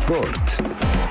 Sport.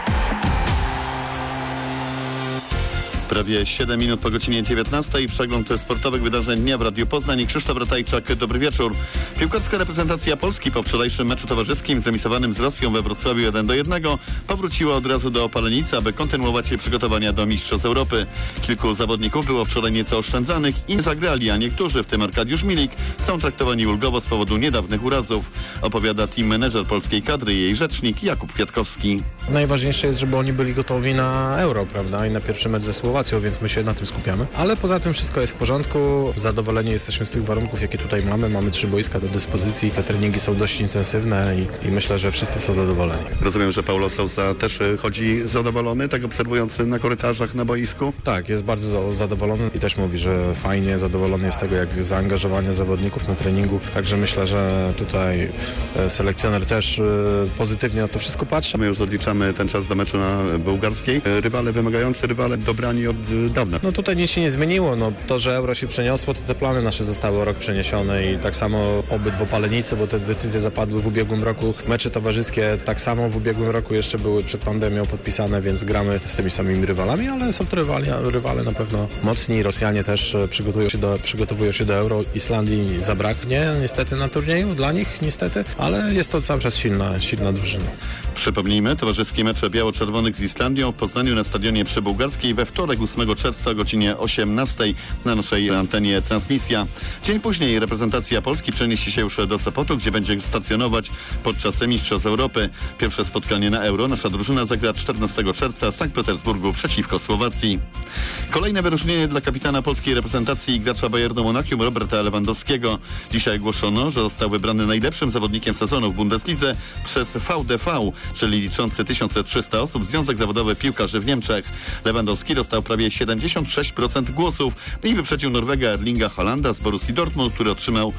Prawie 7 minut po godzinie 19. Przegląd sportowych wydarzeń dnia w Radiu Poznań. Krzysztof Ratajczak, dobry wieczór. Piłkarska reprezentacja Polski po wczorajszym meczu towarzyskim zemisowanym z Rosją we Wrocławiu 1-1 powróciła od razu do Opalenicy, aby kontynuować przygotowania do Mistrzostw Europy. Kilku zawodników było wczoraj nieco oszczędzanych i nie zagrali, a niektórzy, w tym Arkadiusz Milik, są traktowani ulgowo z powodu niedawnych urazów. Opowiada team menedżer polskiej kadry i jej rzecznik Jakub Kwiatkowski. Najważniejsze jest, żeby oni byli gotowi na Euro, prawda? I na pierwszy mecz ze Słowacją, więc my się na tym skupiamy. Ale poza tym wszystko jest w porządku. Zadowoleni jesteśmy z tych warunków, jakie tutaj mamy. Mamy 3 boiska do dyspozycji. Te treningi są dość intensywne i myślę, że wszyscy są zadowoleni. Rozumiem, że Paulo Sousa też chodzi zadowolony, tak obserwując na korytarzach, na boisku? Tak, jest bardzo zadowolony i też mówi, że fajnie, zadowolony jest z tego, jak zaangażowanie zawodników na treningu. Także myślę, że tutaj selekcjoner też pozytywnie na to wszystko patrzy. My już odliczamy ten czas do meczu na bułgarskiej. Rywale wymagający, rywale dobrani od dawna. No tutaj nic się nie zmieniło. No, to, że Euro się przeniosło, to te plany nasze zostały o rok przeniesione i tak samo pobyt w Opalenicy, bo te decyzje zapadły w ubiegłym roku. Mecze towarzyskie tak samo w ubiegłym roku jeszcze były przed pandemią podpisane, więc gramy z tymi samymi rywalami, ale są to rywale na pewno mocni. Rosjanie też przygotowują się do Euro. Islandii zabraknie niestety na turnieju, dla nich niestety, ale jest to cały czas silna drużyna. Przypomnijmy, towarzyskie mecze biało-czerwonych z Islandią w Poznaniu na stadionie przy Bułgarskiej we wtorek 8 czerwca o godzinie 18 na naszej antenie transmisja. Dzień później reprezentacja Polski przeniesie się już do Sopotu, gdzie będzie stacjonować podczas Mistrzostw Europy. Pierwsze spotkanie na Euro nasza drużyna zagra 14 czerwca w Sankt Petersburgu przeciwko Słowacji. Kolejne wyróżnienie dla kapitana polskiej reprezentacji i gracza Bayernu Monachium Roberta Lewandowskiego. Dzisiaj ogłoszono, że został wybrany najlepszym zawodnikiem sezonu w Bundeslidze przez VDV, czyli liczący 1300 osób, Związek Zawodowy Piłkarzy w Niemczech. Lewandowski dostał prawie 76% głosów i wyprzedził Norwega Erlinga Haalanda z Borussii Dortmund, który otrzymał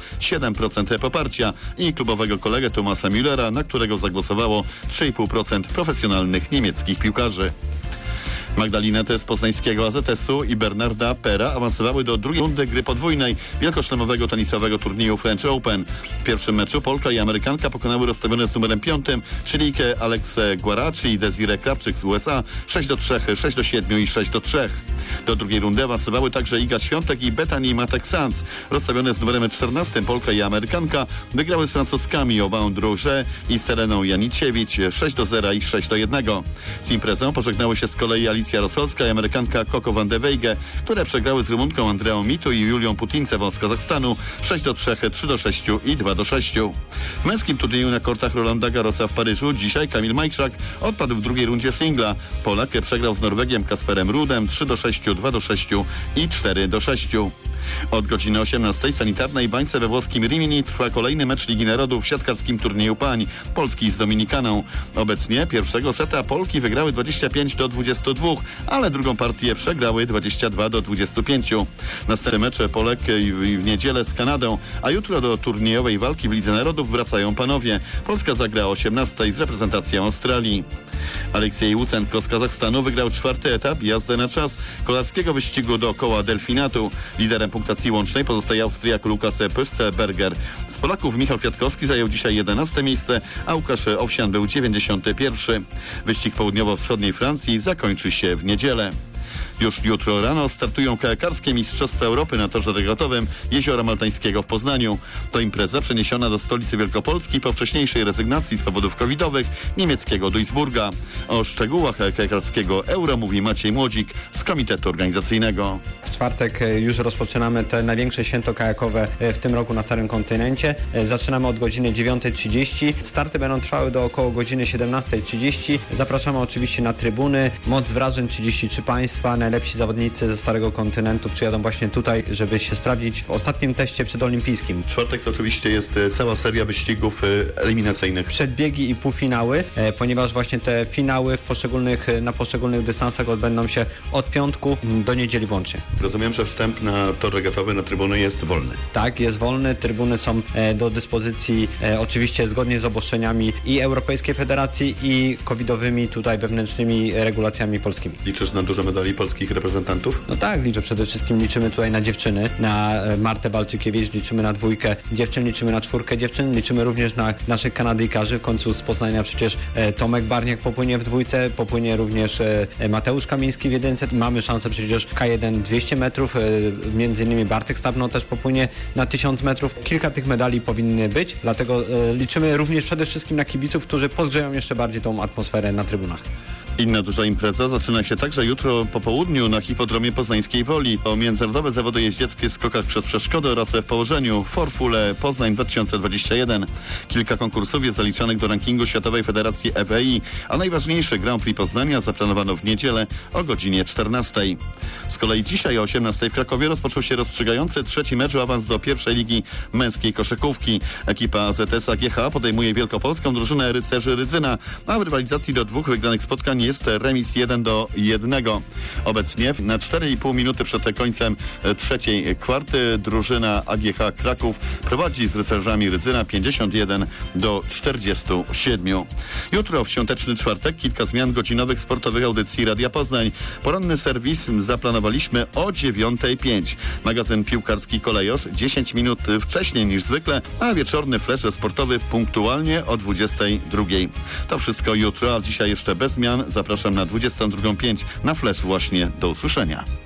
7% poparcia i klubowego kolegę Thomasa Müllera, na którego zagłosowało 3,5% profesjonalnych niemieckich piłkarzy. Magdalinety z poznańskiego AZS-u i Bernarda Pera awansowały do drugiej rundy gry podwójnej wielkoszlemowego tenisowego turnieju French Open. W pierwszym meczu Polka i Amerykanka pokonały rozstawione z numerem 5, czyli Alex Guaraci i Desiree Krawczyk z USA 6-3, 6-7 i 6-3. Do drugiej rundy awansowały także Iga Świątek i Bethany Matek-Sanz. Rozstawione z numerem 14 Polka i Amerykanka wygrały z Francuskami Aubin Druget i Sereną Janiciewicz 6-0 i 6-1. Z imprezą pożegnały się z kolei Alicja Rosolska i Amerykanka Coco van de Weijge, które przegrały z Rumunką Andreą Mitu i Julią Putincewą z Kazachstanu 6-3, 3-6 i 2-6. W męskim turnieju na kortach Rolanda Garrosa w Paryżu dzisiaj Kamil Majczak odpadł w drugiej rundzie singla. Polak przegrał z Norwegiem Kasperem Rudem 3-6, 2-6 i 4-6. Od godziny 18 w sanitarnej bańce we włoskim Rimini trwa kolejny mecz Ligi Narodów w siatkarskim turnieju pań Polski z Dominikaną. Obecnie pierwszego seta Polki wygrały 25-22, ale drugą partię przegrały 22-25. Następne mecze Polek w niedzielę z Kanadą, a jutro do turniejowej walki w Lidze Narodów wracają panowie. Polska zagra o 18 z reprezentacją Australii. Aleksiej Łucenko z Kazachstanu wygrał 4. etap jazdy na czas kolarskiego wyścigu dookoła Delfinatu. Liderem punktacji łącznej pozostaje Austriak Lukas Pösterberger. Z Polaków Michał Kwiatkowski zajął dzisiaj 11. miejsce, a Łukasz Owsian był 91. Wyścig południowo-wschodniej Francji zakończy się w niedzielę. Już jutro rano startują kajakarskie Mistrzostwa Europy na torze regatowym Jeziora Maltańskiego w Poznaniu. To impreza przeniesiona do stolicy Wielkopolski po wcześniejszej rezygnacji z powodów covidowych niemieckiego Duisburga. O szczegółach kajakarskiego Euro mówi Maciej Młodzik z Komitetu Organizacyjnego. W czwartek już rozpoczynamy te największe święto kajakowe w tym roku na Starym Kontynencie. Zaczynamy od godziny 9:30. Starty będą trwały do około godziny 17:30. Zapraszamy oczywiście na trybuny. Moc wrażeń 33 państwa. Najlepsi zawodnicy ze Starego Kontynentu przyjadą właśnie tutaj, żeby się sprawdzić w ostatnim teście przedolimpijskim. Czwartek to oczywiście jest cała seria wyścigów eliminacyjnych. Przedbiegi i półfinały, ponieważ właśnie te finały na poszczególnych dystansach odbędą się od piątku do niedzieli włącznie. Rozumiem, że wstęp na tor regatowy, na trybuny jest wolny. Tak, jest wolny. Trybuny są do dyspozycji oczywiście zgodnie z obostrzeniami i Europejskiej Federacji i covidowymi tutaj wewnętrznymi regulacjami polskimi. Liczysz na duże medali Polski polskich reprezentantów? No tak, przede wszystkim liczymy tutaj na dziewczyny, na Martę Balczykiewicz, liczymy na 2 dziewczyn, liczymy na 4 dziewczyn, liczymy również na naszych Kanadyjkarzy, w końcu z Poznania przecież Tomek Barniak popłynie w 2, popłynie również Mateusz Kamiński w 1, mamy szansę przecież K1 200 metrów, między innymi Bartek Stabno też popłynie na 1000 metrów. Kilka tych medali powinny być, dlatego liczymy również przede wszystkim na kibiców, którzy podgrzeją jeszcze bardziej tą atmosferę na trybunach. Inna duża impreza zaczyna się także jutro po południu na hipodromie Poznańskiej Woli. O międzynarodowe zawody jeździeckie w skokach przez przeszkody oraz w położeniu Forfule Poznań 2021. Kilka konkursów jest zaliczanych do rankingu Światowej Federacji EWI, a najważniejszy Grand Prix Poznania zaplanowano w niedzielę o godzinie 14. Z kolei dzisiaj o 18 w Krakowie rozpoczął się rozstrzygający 3. mecz o awans do pierwszej ligi męskiej koszykówki. Ekipa AZS AGH podejmuje wielkopolską drużynę Rycerzy Rydzyna, a w rywalizacji do 2 wygranych spotkań jest remis 1-1. Obecnie na 4,5 minuty przed końcem 3. kwarty drużyna AGH Kraków prowadzi z Rycerzami Rydzyna 51-47. Jutro w świąteczny czwartek kilka zmian godzinowych sportowych audycji Radia Poznań. Poranny serwis zaplanowaliśmy o 9:05. Magazyn piłkarski Kolejorz 10 minut wcześniej niż zwykle, a wieczorny flash sportowy punktualnie o 22:00. To wszystko jutro, a dzisiaj jeszcze bez zmian. Zapraszam na 22:05 na flash właśnie. Do usłyszenia.